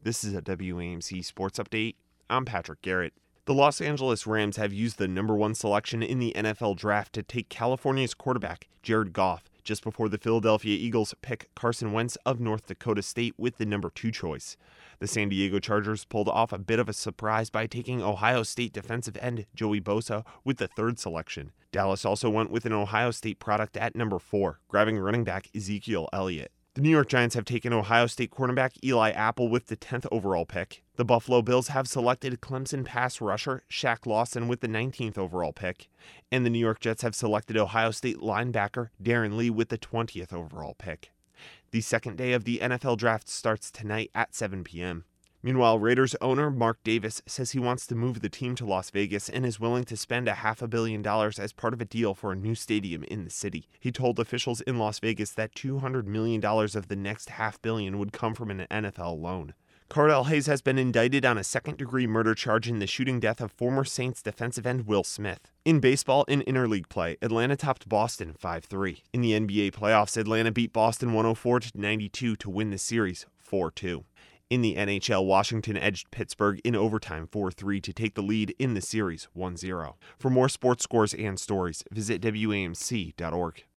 This is a WAMC Sports Update. I'm Patrick Garrett. The Los Angeles Rams have used the number 1 selection in the NFL draft to take California's quarterback, Jared Goff, just before the Philadelphia Eagles pick Carson Wentz of North Dakota State with the number 2 choice. The San Diego Chargers pulled off a bit of a surprise by taking Ohio State defensive end Joey Bosa with the 3rd selection. Dallas also went with an Ohio State product at number 4, grabbing running back Ezekiel Elliott. The New York Giants have taken Ohio State cornerback Eli Apple with the 10th overall pick. The Buffalo Bills have selected Clemson pass rusher Shaq Lawson with the 19th overall pick. And the New York Jets have selected Ohio State linebacker Darren Lee with the 20th overall pick. The second day of the NFL draft starts tonight at 7 p.m. Meanwhile, Raiders owner Mark Davis says he wants to move the team to Las Vegas and is willing to spend $500 million as part of a deal for a new stadium in the city. He told officials in Las Vegas that $200 million of the next $500 million would come from an NFL loan. Cardell Hayes has been indicted on a second-degree murder charge in the shooting death of former Saints defensive end Will Smith. In baseball, in interleague play, Atlanta topped Boston 5-3. In the NBA playoffs, Atlanta beat Boston 104-92 to win the series 4-2. In the NHL, Washington edged Pittsburgh in overtime 4-3 to take the lead in the series 1-0. For more sports scores and stories, visit WAMC.org.